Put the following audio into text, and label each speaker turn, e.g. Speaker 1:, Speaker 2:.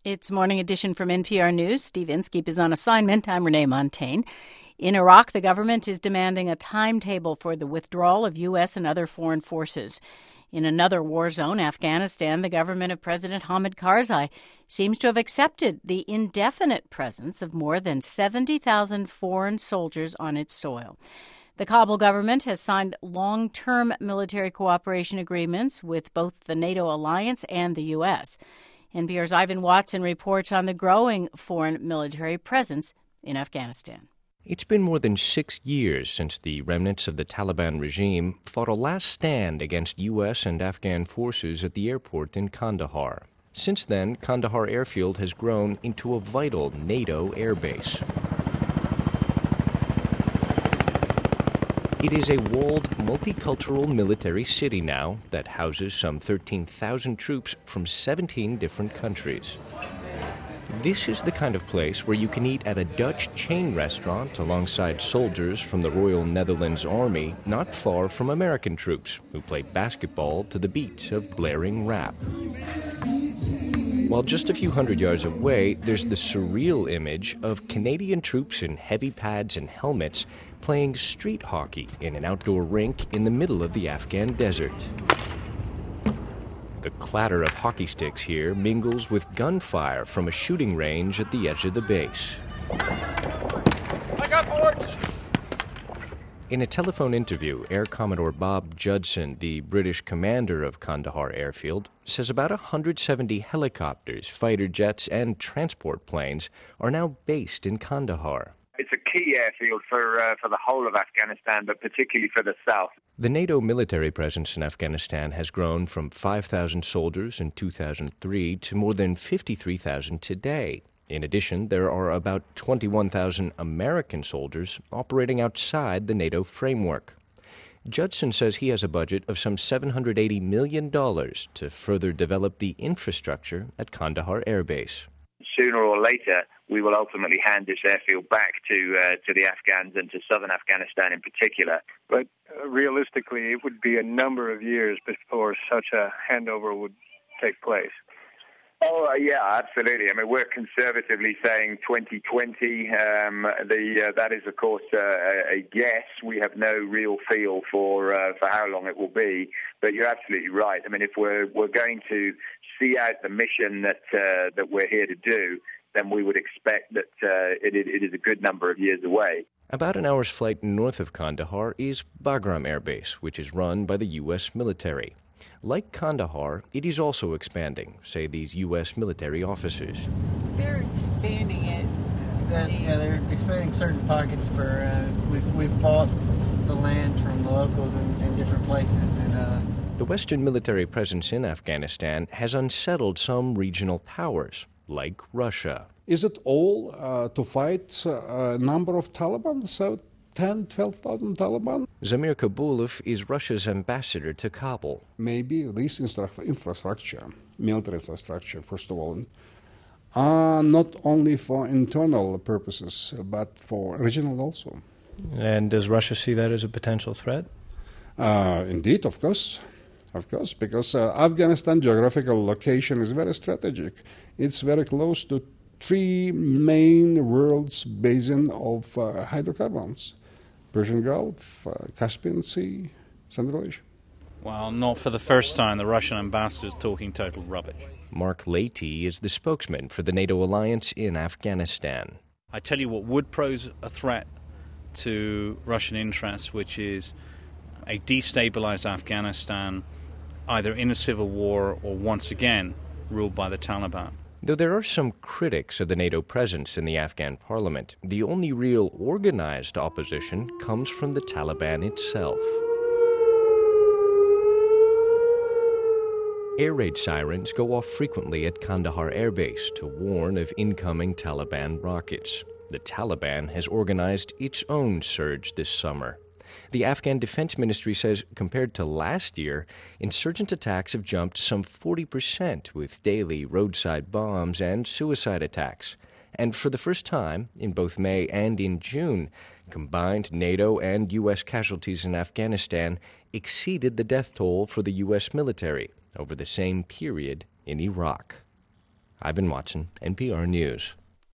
Speaker 1: It's Morning Edition from NPR News. Steve Inskeep is on assignment. I'm Renee Montaigne. In Iraq, the government is demanding a timetable for the withdrawal of U.S. and other foreign forces. In another war zone, Afghanistan, the government of President Hamid Karzai seems to have accepted the indefinite presence of more than 70,000 foreign soldiers on its soil. The Kabul government has signed long-term military cooperation agreements with both the NATO alliance and the U.S. NPR's Ivan Watson reports on the growing foreign military presence in Afghanistan.
Speaker 2: It's been more than 6 years since the remnants of the Taliban regime fought a last stand against U.S. and Afghan forces at the airport in Kandahar. Since then, Kandahar Airfield has grown into a vital NATO airbase. It is a walled, multicultural military city now that houses some 13,000 troops from 17 different countries. This is the kind of place where you can eat at a Dutch chain restaurant alongside soldiers from the Royal Netherlands Army, not far from American troops who play basketball to the beat of blaring rap. While just a few hundred yards away, there's the surreal image of Canadian troops in heavy pads and helmets playing street hockey in an outdoor rink in the middle of the Afghan desert. The clatter of hockey sticks here mingles with gunfire from a shooting range at the edge of the base.
Speaker 3: I got boards!
Speaker 2: In a telephone interview, Air Commodore Bob Judson, the British commander of Kandahar Airfield, says about 170 helicopters, fighter jets, and transport planes are now based in Kandahar.
Speaker 4: It's a key airfield for the whole of Afghanistan, but particularly for the south.
Speaker 2: The NATO military presence in Afghanistan has grown from 5,000 soldiers in 2003 to more than 53,000 today. In addition, there are about 21,000 American soldiers operating outside the NATO framework. Judson says he has a budget of some $780 million to further develop the infrastructure at Kandahar Air Base.
Speaker 4: Sooner or later, we will ultimately hand this airfield back to the Afghans and to southern Afghanistan in particular.
Speaker 5: But realistically, it would be a number of years before such a handover would take place.
Speaker 4: Oh, yeah, absolutely. I mean, we're conservatively saying 2020. That is, of course, a guess. We have no real feel for how long it will be. But you're absolutely right. I mean, if we're going to see out the mission that we're here to do, then we would expect that it is a good number of years away.
Speaker 2: About an hour's flight north of Kandahar is Bagram Air Base, which is run by the U.S. military. Like Kandahar, it is also expanding, say these U.S. military officers.
Speaker 6: They're expanding it.
Speaker 7: They're expanding certain pockets for. We've bought the land from the locals in different places, and.
Speaker 2: The Western military presence in Afghanistan has unsettled some regional powers, like Russia.
Speaker 8: Is it all to fight a number of Taliban? So 10, 12,000 Taliban?
Speaker 2: Zamir Kabulov is Russia's ambassador to Kabul.
Speaker 8: Maybe this infrastructure, military infrastructure, first of all, are not only for internal purposes, but for regional also.
Speaker 9: And does Russia see that as a potential threat?
Speaker 8: Indeed, of course. Of course, because Afghanistan geographical location is very strategic. It's very close to 3 main world's basin of hydrocarbons: Persian Gulf, Caspian Sea, Central Asia.
Speaker 10: Well, not for the first time, the Russian ambassador is talking total rubbish.
Speaker 2: Mark Leahy is the spokesman for the NATO alliance in Afghanistan.
Speaker 10: I tell you what would pose a threat to Russian interests, which is a destabilized Afghanistan, either in a civil war or once again ruled by the Taliban.
Speaker 2: Though there are some critics of the NATO presence in the Afghan parliament, the only real organized opposition comes from the Taliban itself. Air raid sirens go off frequently at Kandahar Air Base to warn of incoming Taliban rockets. The Taliban has organized its own surge this summer. The Afghan Defense Ministry says compared to last year, insurgent attacks have jumped some 40% with daily roadside bombs and suicide attacks. And for the first time, in both May and in June, combined NATO and U.S. casualties in Afghanistan exceeded the death toll for the U.S. military over the same period in Iraq. Ivan Watson, NPR News.